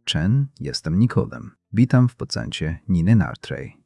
Chen, jestem Nikodem. Witam w podcaście Niny Nartrej.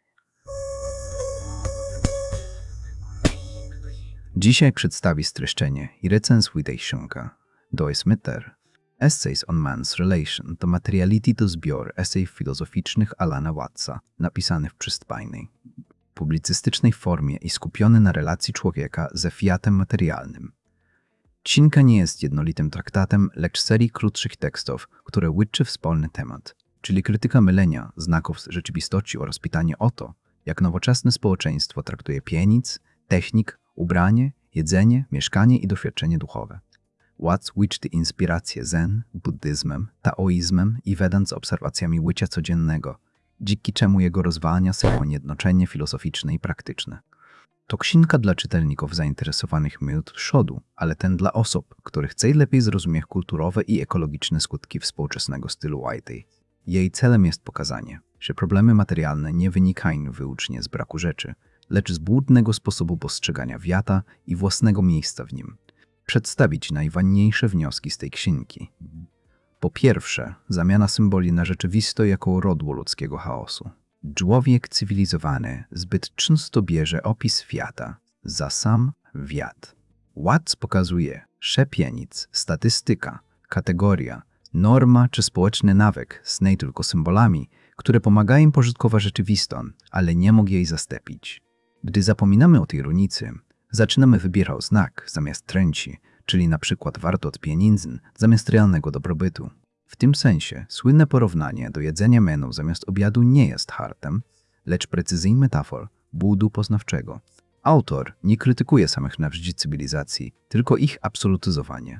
Dzisiaj przedstawi streszczenie i recenzuje tej książki. Dois Mitter. Essays on Man's Relation to Materiality to zbiór esejów filozoficznych Alana Wattsa, napisany w przystępnej, publicystycznej formie i skupiony na relacji człowieka ze fiatem materialnym. Książka nie jest jednolitym traktatem, lecz serii krótszych tekstów, które łączy wspólny temat, czyli krytyka mylenia znaków rzeczywistości oraz pytanie o to, jak nowoczesne społeczeństwo traktuje pieniądz, technik, ubranie, jedzenie, mieszkanie i doświadczenie duchowe. Watts łączy inspiracje zen, buddyzmem, taoizmem i Vedant z obserwacjami życia codziennego, dzięki czemu jego rozważania są jednocześnie filozoficzne i praktyczne. To książka dla czytelników zainteresowanych minut przodu, ale ten dla osób, które chcą lepiej zrozumieć kulturowe i ekologiczne skutki współczesnego stylu Whitey. Jej celem jest pokazanie, że problemy materialne nie wynikają wyłącznie z braku rzeczy, lecz z błędnego sposobu postrzegania świata i własnego miejsca w nim. Przedstawić najważniejsze wnioski z tej książki. Po pierwsze, zamiana symboli na rzeczywistość jako rodło ludzkiego chaosu. Człowiek cywilizowany zbyt często bierze opis świata za sam świat. Watts pokazuje, że pieniądz, statystyka, kategoria, norma czy społeczny nawyk są tylko symbolami, które pomagają pożytkować rzeczywistość, ale nie mogą jej zastąpić. Gdy zapominamy o tej różnicy, zaczynamy wybierać znak zamiast treści, czyli na przykład warto od pieniędzy zamiast realnego dobrobytu. W tym sensie słynne porównanie do jedzenia menu zamiast obiadu nie jest hartem, lecz precyzyjną metafor budu poznawczego. Autor nie krytykuje samych narzędzi cywilizacji, tylko ich absolutyzowanie.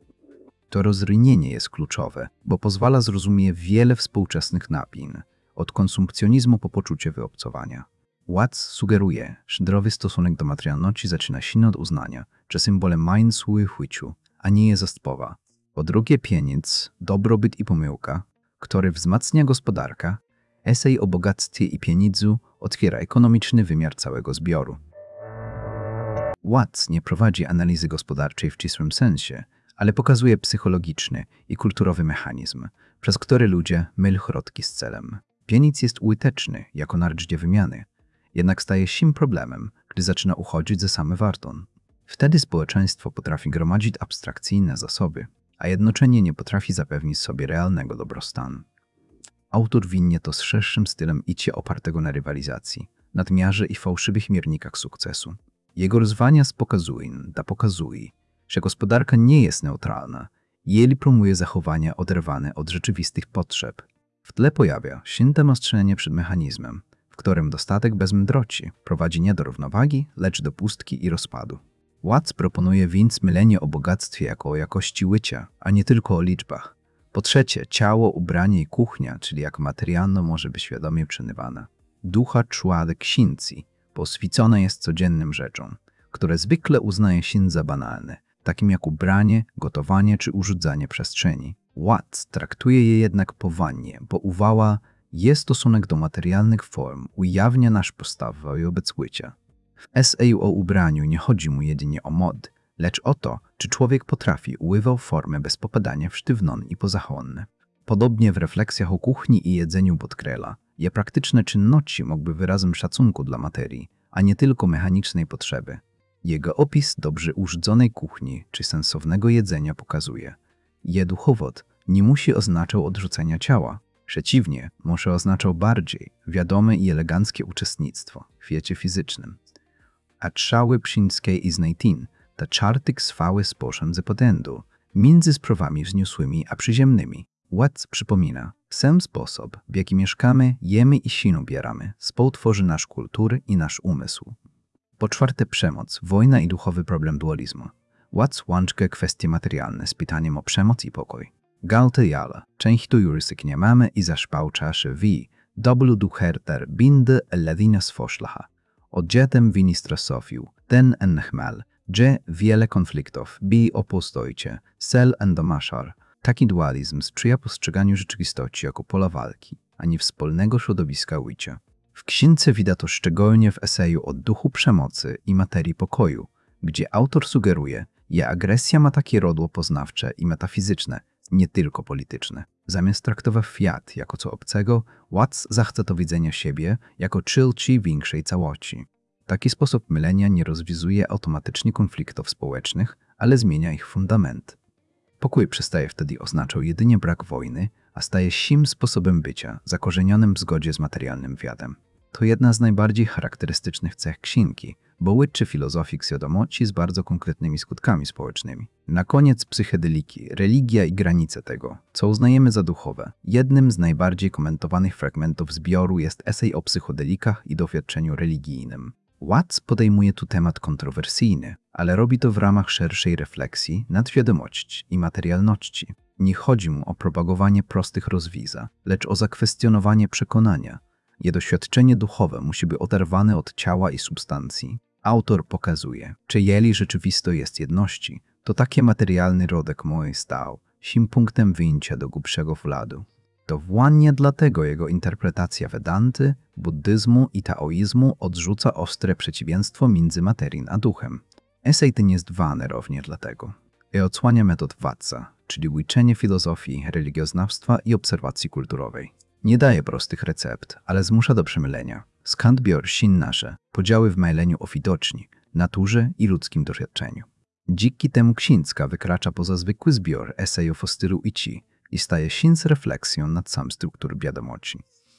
To rozróżnienie jest kluczowe, bo pozwala zrozumieć wiele współczesnych napin, od konsumpcjonizmu po poczucie wyobcowania. Watts sugeruje, że zdrowy stosunek do materialności zaczyna się od uznania, że symbolem mają służy w życiu, a nie je zastępowa. Po drugie pieniądz, dobrobyt i pomyłka, który wzmacnia gospodarkę, esej o bogactwie i pieniądzu otwiera ekonomiczny wymiar całego zbioru. Watts nie prowadzi analizy gospodarczej w ścisłym sensie, ale pokazuje psychologiczny i kulturowy mechanizm, przez który ludzie mylą środki z celem. Pieniądz jest użyteczny jako narzędzie wymiany, jednak staje się problemem, gdy zaczyna uchodzić za same wartość. Wtedy społeczeństwo potrafi gromadzić abstrakcyjne zasoby, a jednocześnie nie potrafi zapewnić sobie realnego dobrostanu. Autor winnie to z szerszym stylem icie opartego na rywalizacji, nadmiarze i fałszywych miernikach sukcesu. Jego rozważania pokazuje, że gospodarka nie jest neutralna, jeżeli promuje zachowania oderwane od rzeczywistych potrzeb. W tle pojawia się demonstrowanie przed mechanizmem, w którym dostatek bez mądrości prowadzi nie do równowagi, lecz do pustki i rozpadu. Watts proponuje więc mylenie o bogactwie jako o jakości życia, a nie tylko o liczbach. Po trzecie, ciało, ubranie i kuchnia, czyli jak materialno może być świadomie przejmowana. Ducha człowiek księdzy poswiecone jest codziennym rzeczom, które zwykle uznaje się za banalne, takim jak ubranie, gotowanie czy urządzanie przestrzeni. Watts traktuje je jednak poważnie, bo uważa, że stosunek do materialnych form ujawnia nasz postawę wobec życia. W eseju o ubraniu nie chodzi mu jedynie o mod, lecz o to, czy człowiek potrafi używać formy bez popadania w sztywnon i pozachłonne. Podobnie w refleksjach o kuchni i jedzeniu podkreśla, że praktyczne czynności mogły wyrazem szacunku dla materii, a nie tylko mechanicznej potrzeby. Jego opis dobrze urządzonej kuchni czy sensownego jedzenia pokazuje, że duchowot nie musi oznaczał odrzucenia ciała. Przeciwnie, może oznaczał bardziej wiadome i eleganckie uczestnictwo w świecie fizycznym. A trzały przyńskiej i znajtin, ta czartyk swały sposzem z potędu, między sprawami wzniosłymi a przyziemnymi. Watts przypomina, sam sposób, w jaki mieszkamy, jemy i się ubieramy, współtworzy nasz kultury i nasz umysł. Po czwarte przemoc, wojna i duchowy problem dualizmu. Watts łączy kwestie materialne z pytaniem o przemoc i pokój. Galte jala, często jurysyknie mamy i zaszpałcza się wi, doblu ducherter binde ledina sfoszlacha. Odjetem wini stresofiu, ten en chmel, że wiele konfliktów bi opustojcie, sel en domaszar. Taki dualizm sprzyja postrzeganiu rzeczywistości jako pola walki, a nie wspólnego środowiska życia. W książce widać to szczególnie w eseju o duchu przemocy i materii pokoju, gdzie autor sugeruje, Je agresja ma takie rodło poznawcze i metafizyczne, nie tylko polityczne. Zamiast traktować świat jako co obcego, Watts zachce to widzenia siebie jako części większej całości. Taki sposób myślenia nie rozwiązuje automatycznie konfliktów społecznych, ale zmienia ich fundament. Pokój przestaje wtedy oznaczał jedynie brak wojny, a staje się sposobem bycia, zakorzenionym w zgodzie z materialnym światem. To jedna z najbardziej charakterystycznych cech księgi, bo łączy filozofię świadomości z bardzo konkretnymi skutkami społecznymi. Na koniec psychedeliki, religia i granice tego, co uznajemy za duchowe. Jednym z najbardziej komentowanych fragmentów zbioru jest esej o psychodelikach i doświadczeniu religijnym. Watts podejmuje tu temat kontrowersyjny, ale robi to w ramach szerszej refleksji nad świadomością i materialności. Nie chodzi mu o propagowanie prostych rozwiązań, lecz o zakwestionowanie przekonania. Je doświadczenie duchowe musi być oderwane od ciała i substancji. Autor pokazuje, że jeżeli rzeczywisto jest jedności, to taki materialny rodek mój stał się punktem wyjścia do głębszego wglądu. To właśnie dlatego jego interpretacja Vedanty, buddyzmu i taoizmu odrzuca ostre przeciwieństwo między materią a duchem. Esej ten jest ważny również dlatego. Odsłania metod Wattsa, czyli łączenie filozofii, religioznawstwa i obserwacji kulturowej. Nie daje prostych recept, ale zmusza do przemylenia. Skąd biorą się nasze podziały w myśleniu o widoczni, naturze i ludzkim doświadczeniu. Dzięki temu księga wykracza poza zwykły zbiór esejów o stylu Ichi i staje się z refleksją nad sam struktur wiadomości.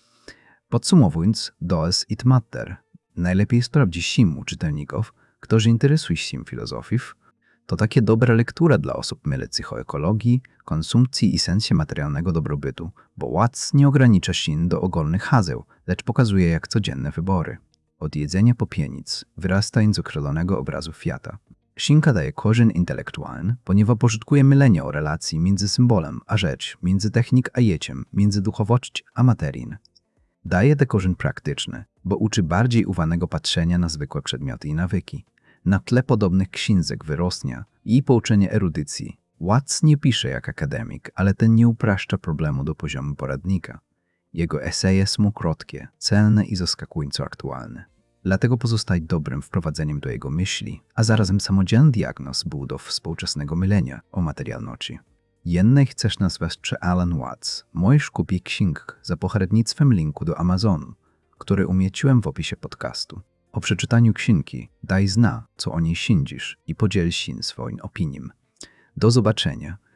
Podsumowując, Does it matter? Najlepiej sprawdzić się czytelników, którzy interesują się filozofią, to takie dobra lektura dla osób myślących o ekologii, konsumpcji i sensie materialnego dobrobytu, bo Watts nie ogranicza się do ogólnych haseł, lecz pokazuje jak codzienne wybory. Od jedzenia popienic, wyrastając z okrelonego obrazu świata. Księga daje korzeń intelektualny, ponieważ pożytkuje mylenie o relacji między symbolem a rzecz, między technik a jeciem, między duchowość a materię. Daje te korzeń praktyczny, bo uczy bardziej uważnego patrzenia na zwykłe przedmioty i nawyki. Na tle podobnych książek wyrosnia i pouczenie erudycji. Watts nie pisze jak akademik, ale ten nie upraszcza problemu do poziomu poradnika. Jego eseje są krótkie, celne i zaskakująco aktualne. Dlatego pozostaje dobrym wprowadzeniem do jego myśli, a zarazem samodzielny diagnoz budów współczesnego mylenia o materialności. Jennej chcesz nazwać czy Alan Watts, możesz kupić księg za pośrednictwem linku do Amazonu, który umieściłem w opisie podcastu. Po przeczytaniu księgi daj zna, co o niej sądzisz i podziel się swoim opinią. Do zobaczenia.